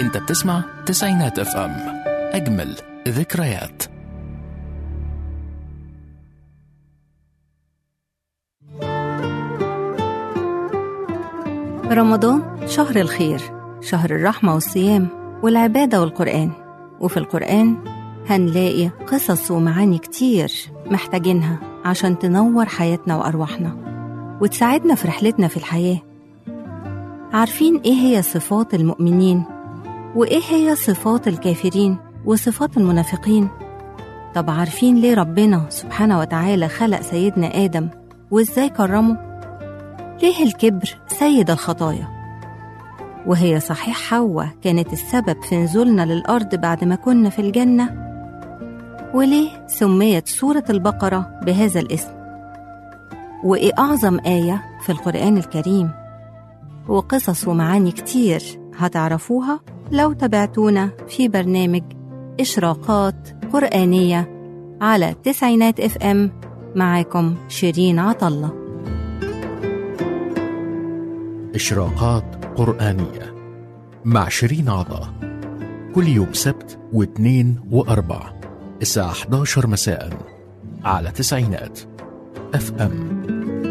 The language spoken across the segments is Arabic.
انت بتسمع تسعينات اف ام، اجمل ذكريات. رمضان شهر الخير، شهر الرحمة والصيام والعبادة والقرآن. وفي القرآن هنلاقي قصص ومعاني كتير محتاجينها عشان تنور حياتنا وأرواحنا وتساعدنا في رحلتنا في الحياة. عارفين إيه هي صفات المؤمنين وإيه هي صفات الكافرين وصفات المنافقين؟ طب عارفين ليه ربنا سبحانه وتعالى خلق سيدنا آدم وإزاي كرمه؟ ليه الكبر سيد الخطايا؟ وهي صحيح حواء كانت السبب في نزولنا للأرض بعد ما كنا في الجنة؟ وليه سميت سورة البقرة بهذا الاسم؟ وإيه أعظم آية في القرآن الكريم؟ وقصص ومعاني كتير هتعرفوها لو تابعتونا في برنامج إشراقات قرآنية على تسعينات اف ام. معاكم شيرين عطلة. إشراقات قرآنية مع شيرين عطا، كل يوم سبت واثنين وأربع الساعة 11 مساء على تسعينات اف ام.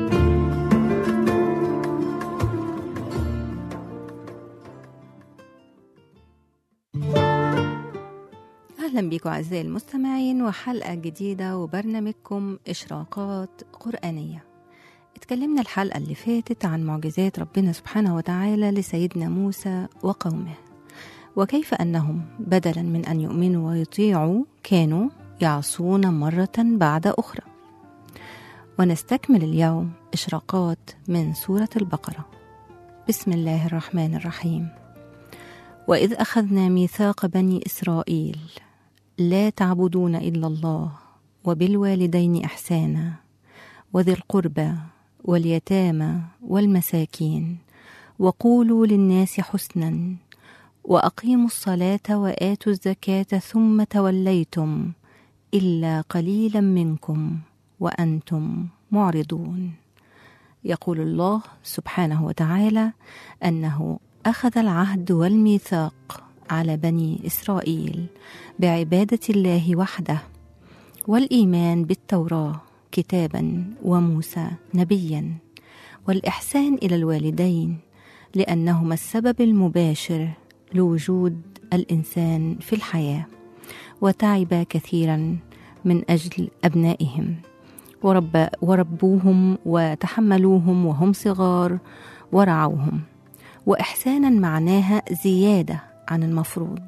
أهلا بكم أعزائي المستمعين وحلقة جديدة وبرنامجكم إشراقات قرآنية. اتكلمنا الحلقة اللي فاتت عن معجزات ربنا سبحانه وتعالى لسيدنا موسى وقومه، وكيف أنهم بدلا من أن يؤمنوا ويطيعوا كانوا يعصون مرة بعد أخرى. ونستكمل اليوم إشراقات من سورة البقرة. بسم الله الرحمن الرحيم. وإذ أخذنا ميثاق بني إسرائيل لا تعبدون إلا الله وبالوالدين إحسانا وذي القربى واليتامى والمساكين وقولوا للناس حسنا وأقيموا الصلاة وآتوا الزكاة ثم توليتم إلا قليلا منكم وأنتم معرضون. يقول الله سبحانه وتعالى أنه أخذ العهد والميثاق على بني إسرائيل بعبادة الله وحده والإيمان بالتوراة كتابا وموسى نبيا والإحسان إلى الوالدين لأنهما السبب المباشر لوجود الإنسان في الحياة، وتعب كثيرا من أجل أبنائهم وربوهم وتحملوهم وهم صغار ورعوهم. وإحسانا معناها زيادة عن المفروض.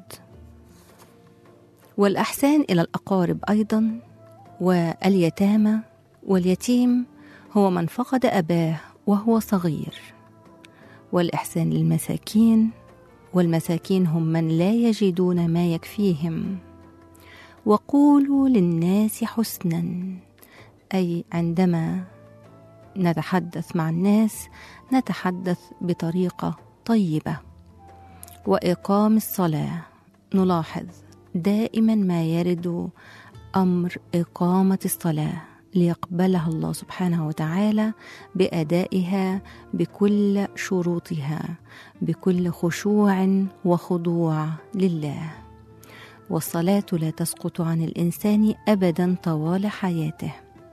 والإحسان إلى الأقارب أيضا واليتامى، واليتيم هو من فقد أباه وهو صغير. والإحسان للمساكين، والمساكين هم من لا يجدون ما يكفيهم. وقولوا للناس حسنا، أي عندما نتحدث مع الناس نتحدث بطريقة طيبة. وإقام الصلاة، نلاحظ دائما ما يرد أمر إقامة الصلاة ليقبلها الله سبحانه وتعالى بأدائها بكل شروطها بكل خشوع وخضوع لله. والصلاة لا تسقط عن الإنسان أبدا طوال حياته.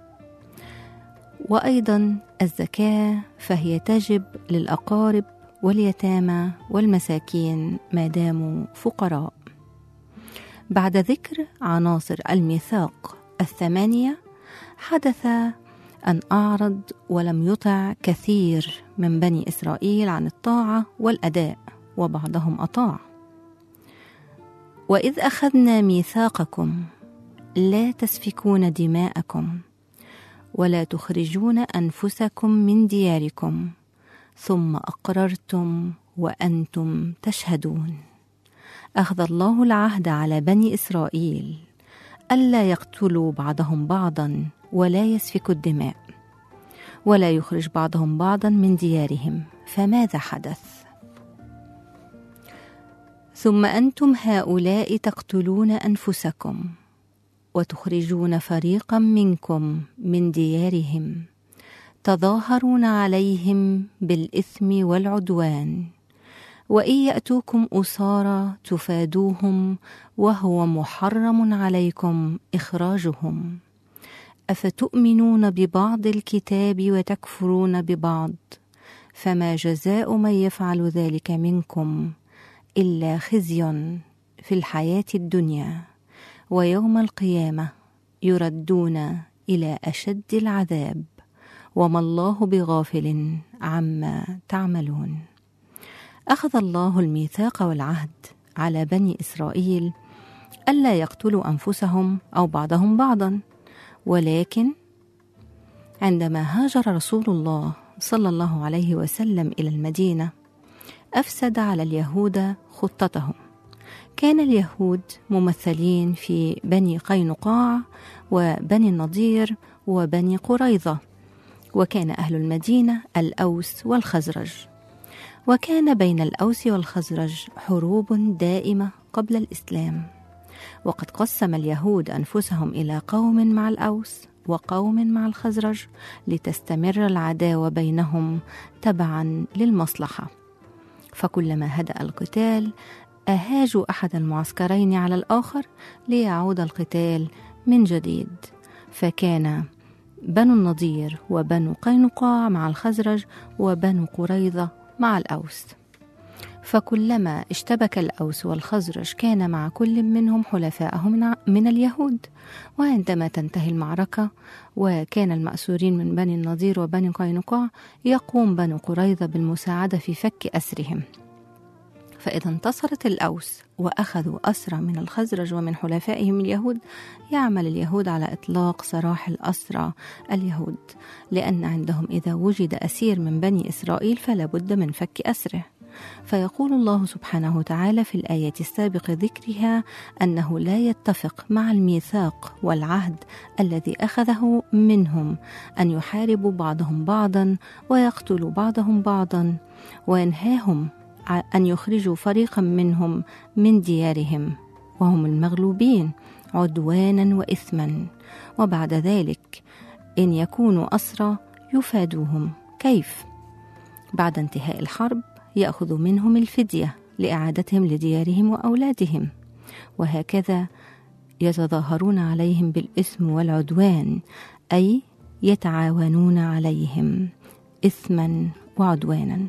وأيضا الزكاة فهي تجب للأقارب واليتامى والمساكين ما داموا فقراء. بعد ذكر عناصر الميثاق 8 حدث أن أعرض ولم يطع كثير من بني إسرائيل عن الطاعة والأداء، وبعضهم أطاع. وإذ أخذنا ميثاقكم لا تسفكون دماءكم ولا تخرجون أنفسكم من دياركم ثم أقررتم وأنتم تشهدون. أخذ الله العهد على بني إسرائيل ألا يقتلوا بعضهم بعضا ولا يسفكوا الدماء ولا يخرج بعضهم بعضا من ديارهم. فماذا حدث؟ ثم أنتم هؤلاء تقتلون أنفسكم وتخرجون فريقا منكم من ديارهم تظاهرون عليهم بالإثم والعدوان وإن يأتوكم أسارى تفادوهم وهو محرم عليكم إخراجهم. أفتؤمنون ببعض الكتاب وتكفرون ببعض، فما جزاء من يفعل ذلك منكم إلا خزي في الحياة الدنيا، ويوم القيامة يردون إلى أشد العذاب، وما الله بغافل عما تعملون. أخذ الله الميثاق والعهد على بني إسرائيل ألا يقتلوا أنفسهم أو بعضهم بعضا، ولكن عندما هاجر رسول الله صلى الله عليه وسلم إلى المدينة أفسد على اليهود خطتهم. كان اليهود ممثلين في بني قينقاع وبني النضير وبني قريظة، وكان أهل المدينة الأوس والخزرج، وكان بين الأوس والخزرج حروب دائمة قبل الإسلام. وقد قسم اليهود أنفسهم إلى قوم مع الأوس وقوم مع الخزرج لتستمر العداوة بينهم تبعا للمصلحة، فكلما هدأ القتال أهاجوا أحد المعسكرين على الآخر ليعود القتال من جديد. فكان بنو النضير وبنو قينقاع مع الخزرج وبنو قريظة مع الأوس، فكلما اشتبك الأوس والخزرج كان مع كل منهم حلفاءه من اليهود. وعندما تنتهي المعركة وكان المأسورين من بني النضير وبني قينقاع يقوم بنو قريظة بالمساعدة في فك أسرهم. فإذا انتصرت الأوس وأخذوا أسرى من الخزرج ومن حلفائهم اليهود، يعمل اليهود على إطلاق سراح الأسرى اليهود، لأن عندهم إذا وجد أسير من بني إسرائيل فلا بد من فك أسره. فيقول الله سبحانه وتعالى في الآية السابق ذكرها أنه لا يتفق مع الميثاق والعهد الذي أخذه منهم أن يحاربوا بعضهم بعضا ويقتلوا بعضهم بعضا، وينهاهم أن يخرجوا فريقا منهم من ديارهم وهم المغلوبين عدوانا وإثما، وبعد ذلك إن يكونوا أسرى يفادوهم. كيف؟ بعد انتهاء الحرب يأخذ منهم الفدية لإعادتهم لديارهم وأولادهم، وهكذا يتظاهرون عليهم بالإثم والعدوان، أي يتعاونون عليهم إثما وعدوانا،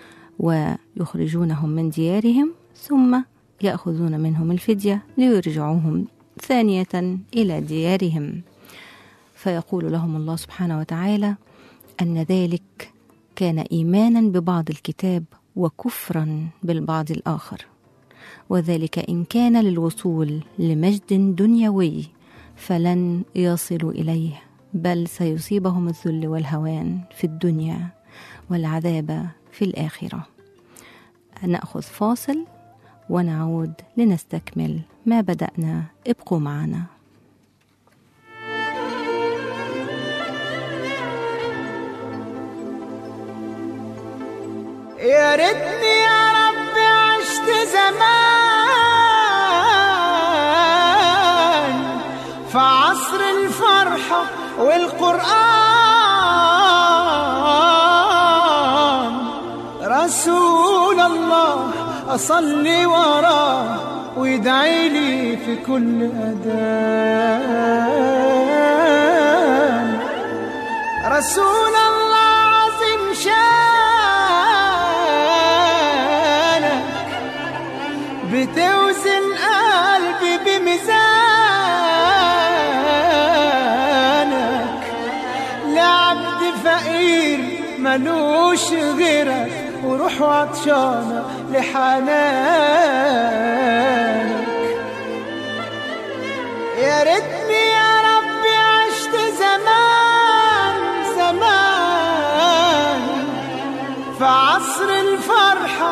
ويخرجونهم من ديارهم ثم يأخذون منهم الفدية ليرجعوهم ثانية إلى ديارهم. فيقول لهم الله سبحانه وتعالى أن ذلك كان إيمانا ببعض الكتاب وكفرا بالبعض الآخر، وذلك إن كان للوصول لمجد دنيوي فلن يصلوا إليه، بل سيصيبهم الذل والهوان في الدنيا والعذاب في الآخرة. نأخذ فاصل ونعود لنستكمل ما بدأنا. ابقوا معنا. يا ريتني يا رب عشت زمان في عصر الفرحة والقرآن، رسول الله أصلي وراه ويدعي لي في كل أذان. رسول الله عظيم شانك، بتوزن قلبي بميزانك، لعبد فقير ملوش غيرك، وروح عطشانة لحنانك. يا ريتني يا ربي عشت زمان زمان في عصر الفرحة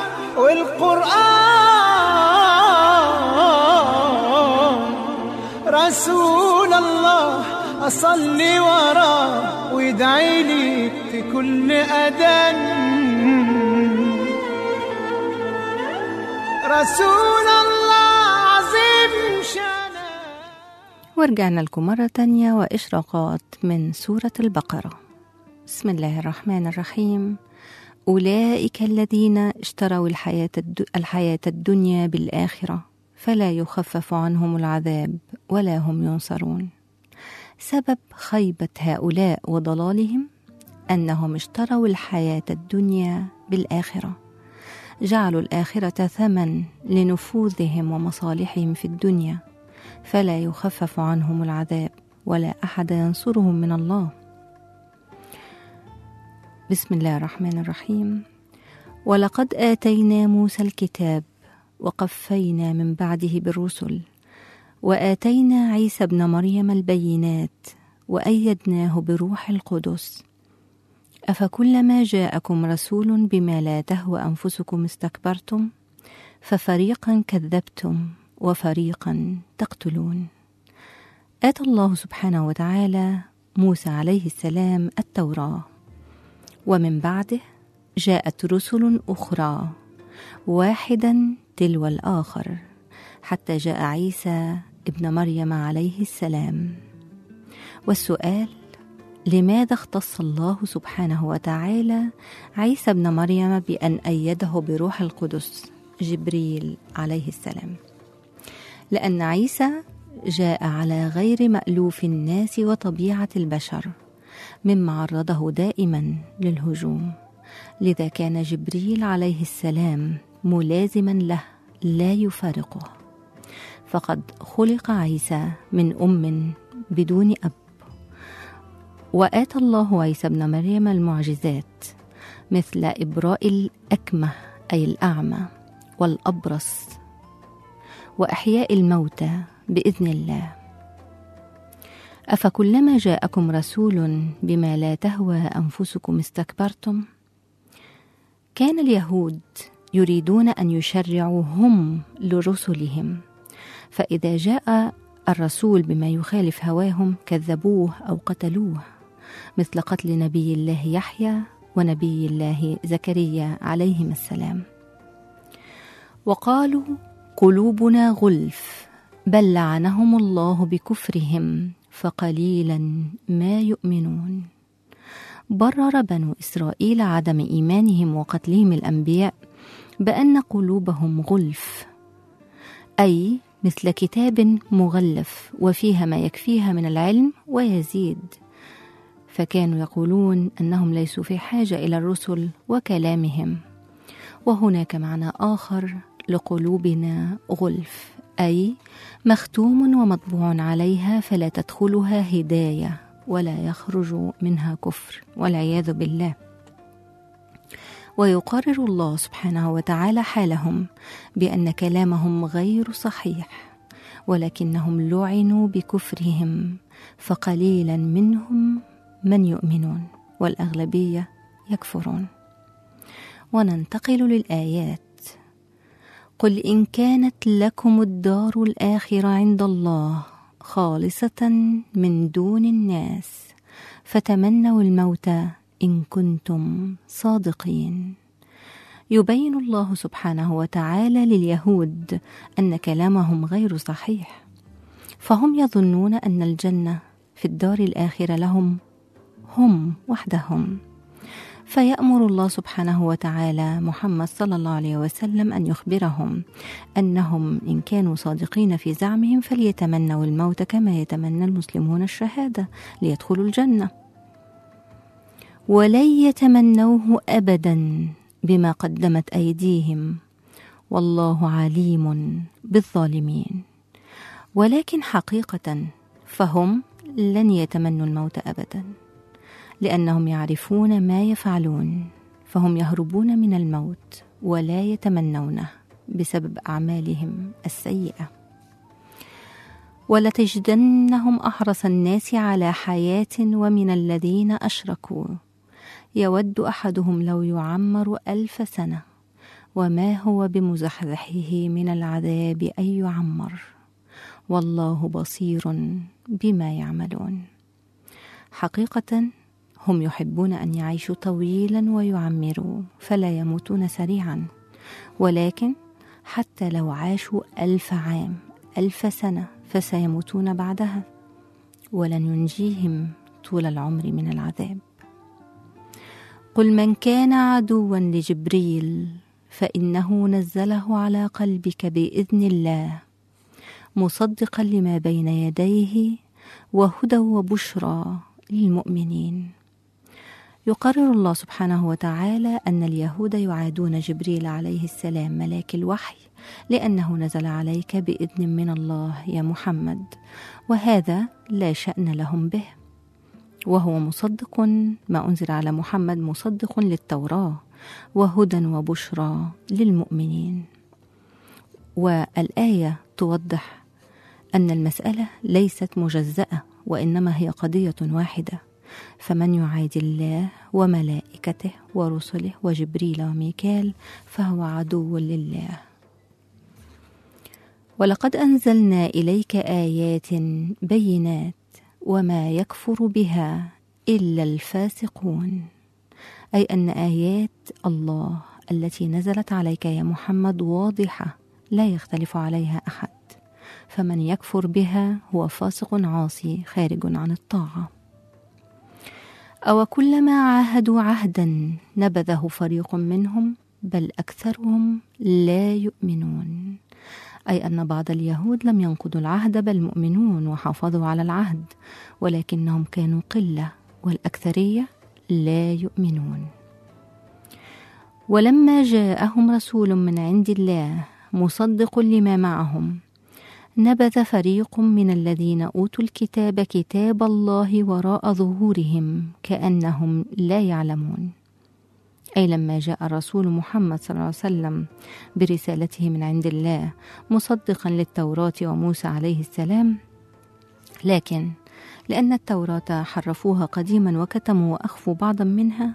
والقرآن، رسول الله أصلي وراه ويدعي لي في كل أذان. رسول الله عظيم شانه. ورجعنا لكم مرة تانية وإشراقات من سورة البقرة. بسم الله الرحمن الرحيم. أولئك الذين اشتروا الحياة الدنيا بالآخرة فلا يخفف عنهم العذاب ولا هم ينصرون. سبب خيبة هؤلاء وضلالهم أنهم اشتروا الحياة الدنيا بالآخرة، جعلوا الآخرة ثمن لنفوذهم ومصالحهم في الدنيا، فلا يخفف عنهم العذاب ولا أحد ينصرهم من الله. بسم الله الرحمن الرحيم. ولقد آتينا موسى الكتاب وقفينا من بعده بالرسل وآتينا عيسى ابن مريم البينات وأيدناه بروح القدس أفكلما جاءكم رسول بما لا تهوى أنفسكم استكبرتم ففريقا كذبتم وفريقا تقتلون. آتى الله سبحانه وتعالى موسى عليه السلام التوراة، ومن بعده جاءت رسل أخرى واحدا تلو الآخر حتى جاء عيسى ابن مريم عليه السلام. والسؤال: لماذا اختص الله سبحانه وتعالى عيسى ابن مريم بأن أيده بروح القدس جبريل عليه السلام؟ لأن عيسى جاء على غير مألوف الناس وطبيعة البشر، مما عرضه دائما للهجوم، لذا كان جبريل عليه السلام ملازما له لا يفارقه، فقد خلق عيسى من أم بدون أب. وآتى الله عيسى ابن مريم المعجزات مثل إبراء الأكمه أي الأعمى والأبرص وأحياء الموتى بإذن الله. أفكلما جاءكم رسول بما لا تهوى أنفسكم استكبرتم. كان اليهود يريدون أن يشرعوا هم لرسلهم، فإذا جاء الرسول بما يخالف هواهم كذبوه أو قتلوه، مثل قتل نبي الله يحيى ونبي الله زكريا عليهم السلام. وقالوا قلوبنا غلف بل لعنهم الله بكفرهم فقليلا ما يؤمنون. برر بنو إسرائيل عدم إيمانهم وقتلهم الأنبياء بأن قلوبهم غلف، أي مثل كتاب مغلف وفيها ما يكفيها من العلم ويزيد، فكانوا يقولون أنهم ليسوا في حاجة إلى الرسل وكلامهم. وهناك معنى آخر لقلوبنا غلف، أي مختوم ومطبوع عليها فلا تدخلها هداية ولا يخرج منها كفر والعياذ بالله. ويقرر الله سبحانه وتعالى حالهم بأن كلامهم غير صحيح، ولكنهم لعنوا بكفرهم فقليلا منهم من يؤمنون والأغلبية يكفرون. وننتقل للآيات. قل إن كانت لكم الدار الآخرة عند الله خالصة من دون الناس فتمنوا الموت إن كنتم صادقين. يبين الله سبحانه وتعالى لليهود أن كلامهم غير صحيح، فهم يظنون أن الجنة في الدار الآخرة لهم هم وحدهم، فيأمر الله سبحانه وتعالى محمد صلى الله عليه وسلم أن يخبرهم أنهم إن كانوا صادقين في زعمهم فليتمنوا الموت كما يتمنى المسلمون الشهادة ليدخلوا الجنة، ولن يتمنوه أبدا بما قدمت أيديهم والله عليم بالظالمين. ولكن حقيقة فهم لن يتمنوا الموت أبدا، لأنهم يعرفون ما يفعلون، فهم يهربون من الموت ولا يتمنونه بسبب أعمالهم السيئة. ولتجدنهم أحرص الناس على حياة ومن الذين أشركوا يود أحدهم لو يعمر 1000 سنة وما هو بمزحزحه من العذاب أن يعمر والله بصير بما يعملون. حقيقة هم يحبون أن يعيشوا طويلا ويعمروا فلا يموتون سريعا، ولكن حتى لو عاشوا 1000 عام 1000 سنة فسيموتون بعدها، ولن ينجيهم طول العمر من العذاب. قل من كان عدوا لجبريل فإنه نزله على قلبك بإذن الله مصدقا لما بين يديه وهدى وبشرى للمؤمنين. يقرر الله سبحانه وتعالى أن اليهود يعادون جبريل عليه السلام ملاك الوحي لأنه نزل عليك بإذن من الله يا محمد، وهذا لا شأن لهم به، وهو مصدق ما أنزل على محمد، مصدق للتوراة وهدى وبشرى للمؤمنين. والآية توضح أن المسألة ليست مجزأة وإنما هي قضية واحدة، فمن يعادي الله وملائكته ورسله وجبريل وميكال فهو عدو لله. ولقد أنزلنا إليك آيات بينات وما يكفر بها إلا الفاسقون، أي أن آيات الله التي نزلت عليك يا محمد واضحة لا يختلف عليها أحد، فمن يكفر بها هو فاسق عاصي خارج عن الطاعة. أو كلما عاهدوا عهدا نبذه فريق منهم بل أكثرهم لا يؤمنون، أي أن بعض اليهود لم ينقضوا العهد بل مؤمنون وحافظوا على العهد، ولكنهم كانوا قلة والأكثرية لا يؤمنون. ولما جاءهم رسول من عند الله مصدق لما معهم نبذ فريق من الذين أوتوا الكتاب كتاب الله وراء ظهورهم كأنهم لا يعلمون، أي لما جاء الرسول محمد صلى الله عليه وسلم برسالته من عند الله مصدقا للتوراة وموسى عليه السلام، لكن لأن التوراة حرفوها قديما وكتموا وأخفوا بعضا منها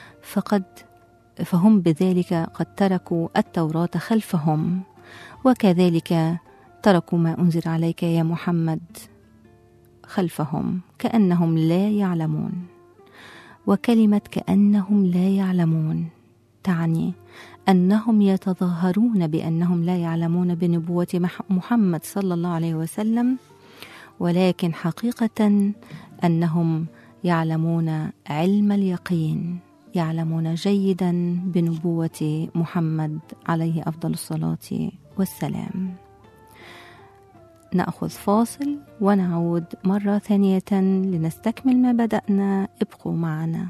فهم بذلك قد تركوا التوراة خلفهم، وكذلك تركوا ما أنزل عليك يا محمد خلفهم كأنهم لا يعلمون. وكلمة كأنهم لا يعلمون تعني أنهم يتظاهرون بأنهم لا يعلمون بنبوة محمد صلى الله عليه وسلم، ولكن حقيقة أنهم يعلمون علم اليقين، يعلمون جيدا بنبوة محمد عليه أفضل الصلاة والسلام. نأخذ فاصل ونعود مرة ثانية لنستكمل ما بدأنا. ابقوا معنا.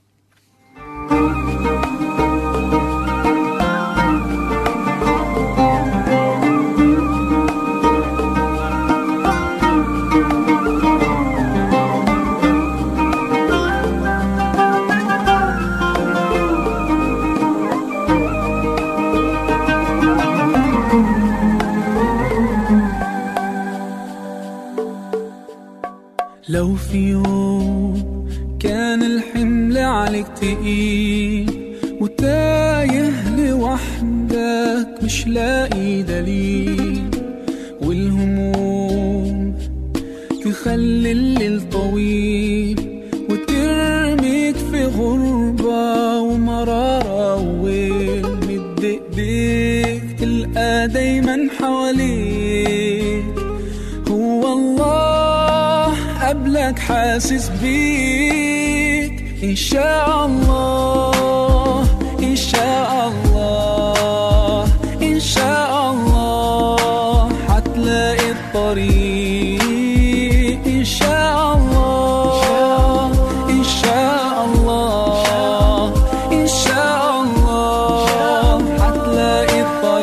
لو في يوم كان الحمل عليك تقيل وتايه لوحدك مش لاقي دليل، والهموم تخلي الليل طويل وترميك في غربة ومرارة وويل، مد ايديك تلقى دايما حواليك هو الله قبلك حاسس بيك. إن شاء الله إن شاء الله إن شاء الله حتلاقي الطريق. إن شاء الله إن شاء الله إن شاء الله حتلاقي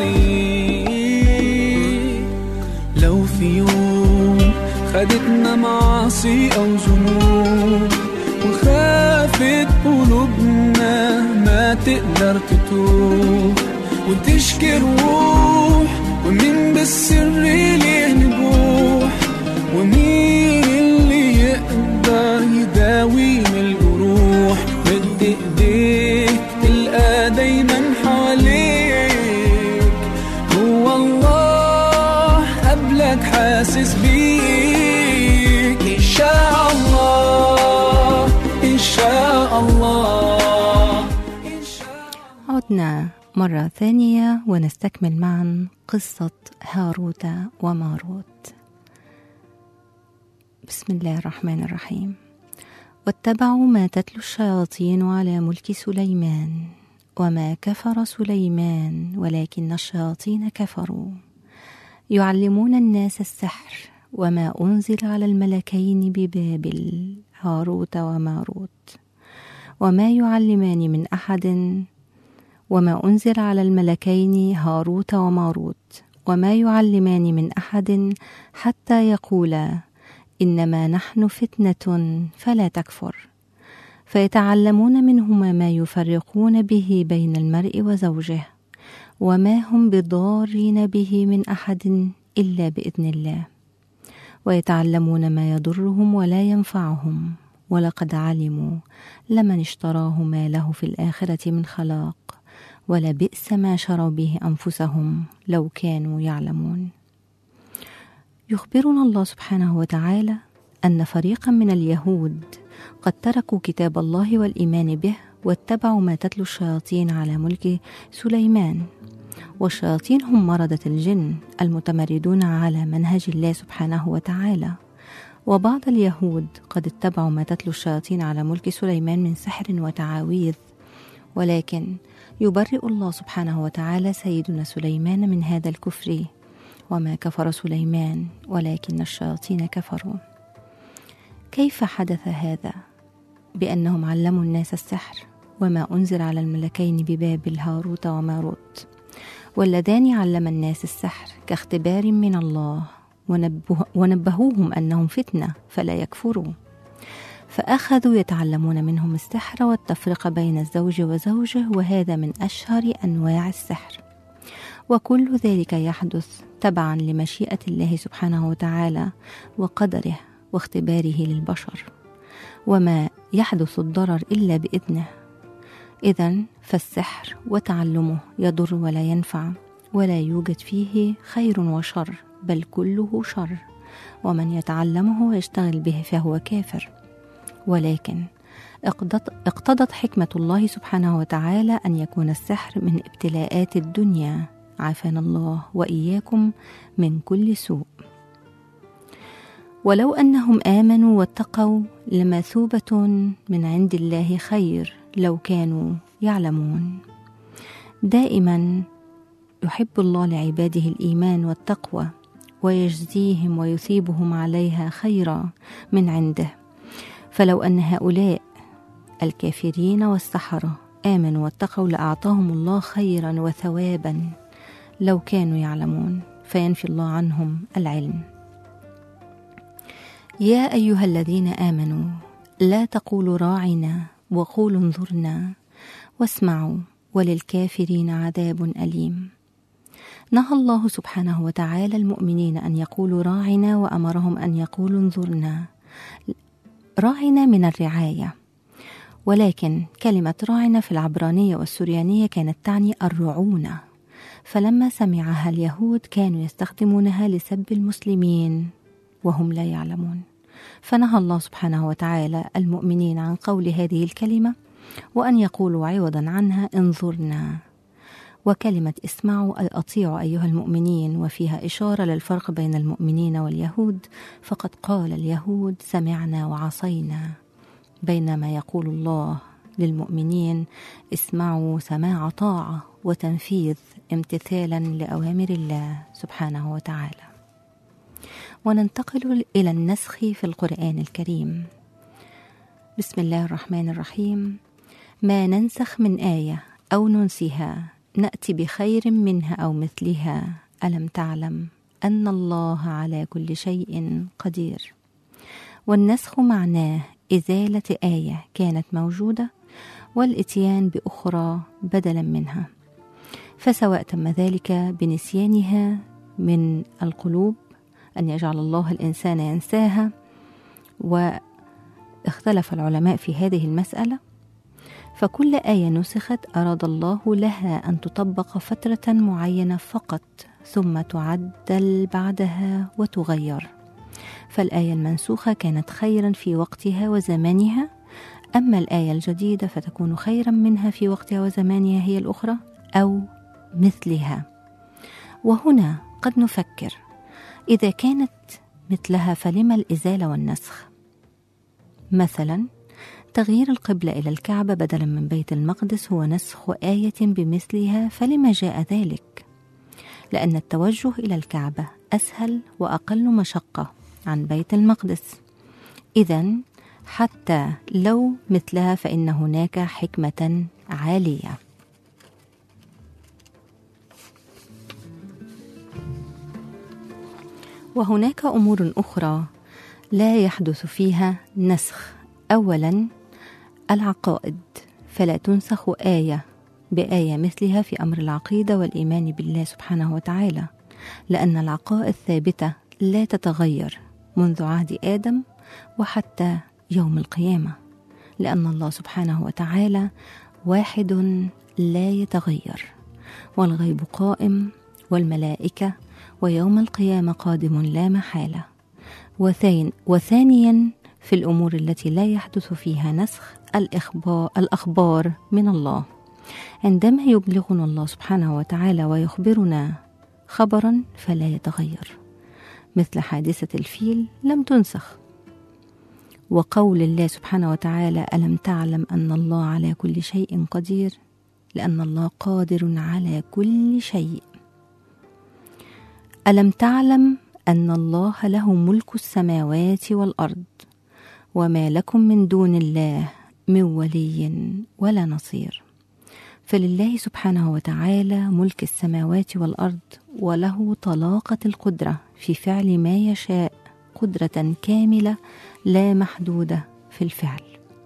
الطريق. لو في يوم خدتنا معاصي أو ذنوب وخافت قلوبنا ما تقدر تتوب وتشكي روح، ومين بالسر ليه نبوح، ومين اللي يقدر يداوي من الجروح، مد ايديك تلقى دايما حواليك هو الله قبلك حاسس بيك. إن شاء الله إن شاء الله. عدنا مرة ثانية ونستكمل معا قصة هاروت وماروت. بسم الله الرحمن الرحيم. واتبعوا ما تتلو الشياطين على ملك سليمان وما كفر سليمان ولكن الشياطين كفروا يعلمون الناس السحر وما أنزل على الملكين ببابل هاروت وماروت وما يعلمان من أحد وما أنزل على الملكين هاروت وماروت وما يعلمان من أحد حتى يقولا إنما نحن فتنة فلا تكفر فيتعلمون منهما ما يفرقون به بين المرء وزوجه وما هم بضارين به من أحد إلا بإذن الله ويتعلمون ما يضرهم ولا ينفعهم ولقد علموا لمن اشتراه ما له في الآخرة من خلاق ولبئس ما شروا به أنفسهم لو كانوا يعلمون. يخبرنا الله سبحانه وتعالى أن فريقا من اليهود قد تركوا كتاب الله والإيمان به واتبعوا ما تتلو الشياطين على ملك سليمان، والشياطين هم مردة الجن المتمردون على منهج الله سبحانه وتعالى. وبعض اليهود قد اتبعوا ما تتلو الشياطين على ملك سليمان من سحر وتعاويذ، ولكن يبرئ الله سبحانه وتعالى سيدنا سليمان من هذا الكفر، وما كفر سليمان ولكن الشياطين كفروا. كيف حدث هذا؟ بأنهم علموا الناس السحر وما أنزل على الملكين ببابل هاروت وماروت، واللذان علم الناس السحر كاختبار من الله، ونبهوهم أنهم فتنة فلا يكفروا، فأخذوا يتعلمون منهم السحر والتفرقة بين الزوج وزوجه، وهذا من أشهر أنواع السحر. وكل ذلك يحدث تبعا لمشيئة الله سبحانه وتعالى وقدره واختباره للبشر، وما يحدث الضرر إلا بإذنه. إذن فالسحر وتعلمه يضر ولا ينفع، ولا يوجد فيه خير وشر، بل كله شر، ومن يتعلمه ويشتغل به فهو كافر. ولكن اقتضت حكمة الله سبحانه وتعالى أن يكون السحر من ابتلاءات الدنيا، عافانا الله وإياكم من كل سوء. ولو أنهم آمنوا واتقوا لمثوبة من عند الله خير لو كانوا يعلمون. دائما يحب الله لعباده الإيمان والتقوى، ويجزيهم ويثيبهم عليها خيرا من عنده. فلو أن هؤلاء الكافرين والسحرة آمنوا واتقوا لأعطاهم الله خيرا وثوابا لو كانوا يعلمون، فينفي الله عنهم العلم. يا أيها الذين آمنوا لا تقولوا راعنا وقولوا انظرنا واسمعوا وللكافرين عذاب أليم. نهى الله سبحانه وتعالى المؤمنين أن يقولوا راعنا، وأمرهم أن يقولوا انظرنا. راعنا من الرعاية، ولكن كلمة راعنا في العبرانية والسريانية كانت تعني الرعونة، فلما سمعها اليهود كانوا يستخدمونها لسب المسلمين وهم لا يعلمون، فنهى الله سبحانه وتعالى المؤمنين عن قول هذه الكلمة، وأن يقولوا عوضا عنها انظرنا. وكلمة اسمعوا أي أطيعوا أيها المؤمنين، وفيها إشارة للفرق بين المؤمنين واليهود، فقد قال اليهود سمعنا وعصينا، بينما يقول الله للمؤمنين اسمعوا سماع طاعة وتنفيذ امتثالا لأوامر الله سبحانه وتعالى. وننتقل إلى النسخ في القرآن الكريم. بسم الله الرحمن الرحيم. ما ننسخ من آية أو ننسها نأتي بخير منها أو مثلها ألم تعلم أن الله على كل شيء قدير. والنسخ معناه إزالة آية كانت موجودة والإتيان بأخرى بدلا منها، فسواء تم ذلك بنسيانها من القلوب، أن يجعل الله الإنسان ينساها، واختلف العلماء في هذه المسألة، فكل آية نسخت أراد الله لها أن تطبق فترة معينة فقط، ثم تعدل بعدها وتغير. فالآية المنسوخة كانت خيرا في وقتها وزمانها، أما الآية الجديدة فتكون خيرا منها في وقتها وزمانها هي الأخرى أو مثلها. وهنا قد نفكر إذا كانت مثلها فلما الإزالة والنسخ؟ مثلا تغيير القبلة إلى الكعبة بدلا من بيت المقدس هو نسخ آية بمثلها، فلما جاء ذلك؟ لأن التوجه إلى الكعبة أسهل وأقل مشقة عن بيت المقدس، إذن حتى لو مثلها فإن هناك حكمة عالية. وهناك أمور أخرى لا يحدث فيها نسخ. أولا العقائد، فلا تنسخ آية بآية مثلها في أمر العقيدة والإيمان بالله سبحانه وتعالى، لأن العقائد ثابتة لا تتغير منذ عهد آدم وحتى يوم القيامة، لأن الله سبحانه وتعالى واحد لا يتغير، والغيب قائم والملائكة ويوم القيامة قادم لا محالة. وثانيا في الأمور التي لا يحدث فيها نسخ الأخبار من الله، عندما يبلغنا الله سبحانه وتعالى ويخبرنا خبرا فلا يتغير، مثل حادثة الفيل لم تنسخ، وقول الله سبحانه وتعالى ألم تعلم أن الله على كل شيء قدير، لأن الله قادر على كل شيء. ألم تعلم أن الله له ملك السماوات والأرض وما لكم من دون الله من ولي ولا نصير. فلله سبحانه وتعالى ملك السماوات والأرض، وله طلاقة القدرة في فعل ما يشاء، قدرة كاملة لا محدودة في الفعل.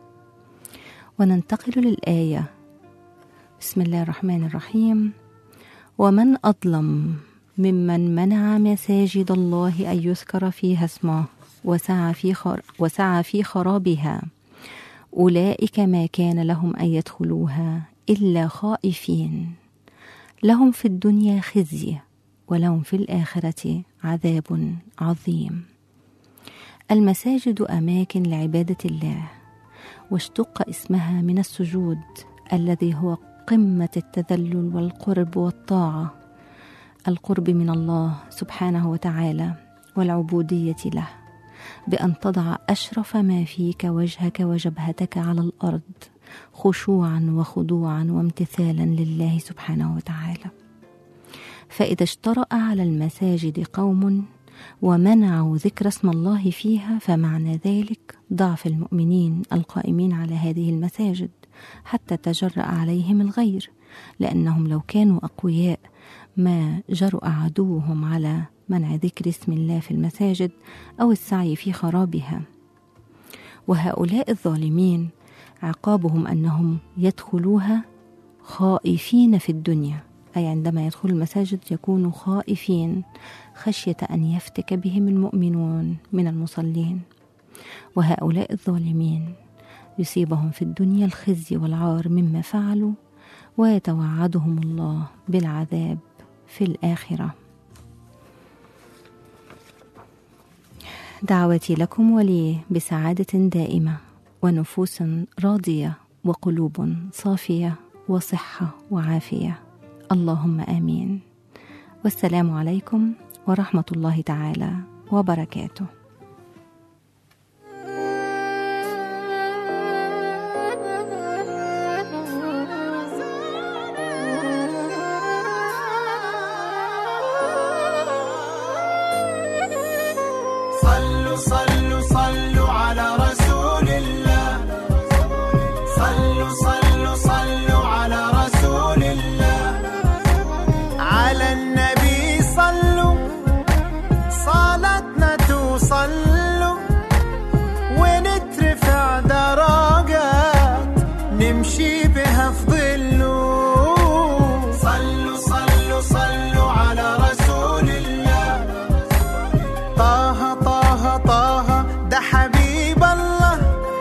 وننتقل للآية. بسم الله الرحمن الرحيم. ومن أظلم ممن منع مساجد الله أن يذكر فيها اسمه وسعى في خرابها، أولئك ما كان لهم أن يدخلوها إلا خائفين، لهم في الدنيا خزي ولهم في الآخرة عذاب عظيم. المساجد أماكن لعبادة الله، واشتق اسمها من السجود الذي هو قمة التذلل والقرب والطاعة، القرب من الله سبحانه وتعالى والعبودية له، بأن تضع أشرف ما فيك وجهك وجبهتك على الأرض خشوعا وخضوعا وامتثالا لله سبحانه وتعالى. فإذا اجترأ على المساجد قوم ومنعوا ذكر اسم الله فيها، فمعنى ذلك ضعف المؤمنين القائمين على هذه المساجد حتى تجرأ عليهم الغير، لأنهم لو كانوا أقوياء ما جرأ عدوهم على منع ذكر اسم الله في المساجد أو السعي في خرابها. وهؤلاء الظالمين عقابهم أنهم يدخلوها خائفين في الدنيا، أي عندما يدخل المساجد يكونوا خائفين خشية أن يفتك بهم المؤمنون من المصلين. وهؤلاء الظالمين يصيبهم في الدنيا الخزي والعار مما فعلوا، ويتوعدهم الله بالعذاب في الآخرة. دعوتي لكم ولي بسعادة دائمة ونفوس راضية وقلوب صافية وصحة وعافية، اللهم آمين. والسلام عليكم ورحمة الله تعالى وبركاته. صلوا صلوا على رسول الله، صلوا على رسول الله، على النبي صلوا صلاتنا توصلوا، ونترفع درجات نمشي بها في ظله. صلوا على رسول الله، طه ده حبيب الله،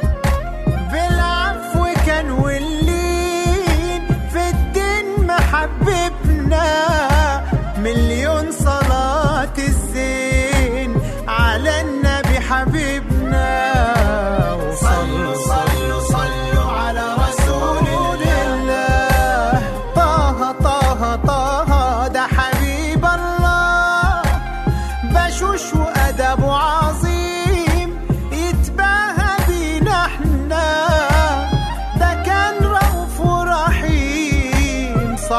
بالعفو كان واللين في الدين محببنا، مليون صلاة الزين على النبي حبيبنا. صلوا على رسول الله، طه ده حبيب الله، بشوش وأدب عظيم يتباهى بينا احنا،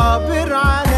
صابر على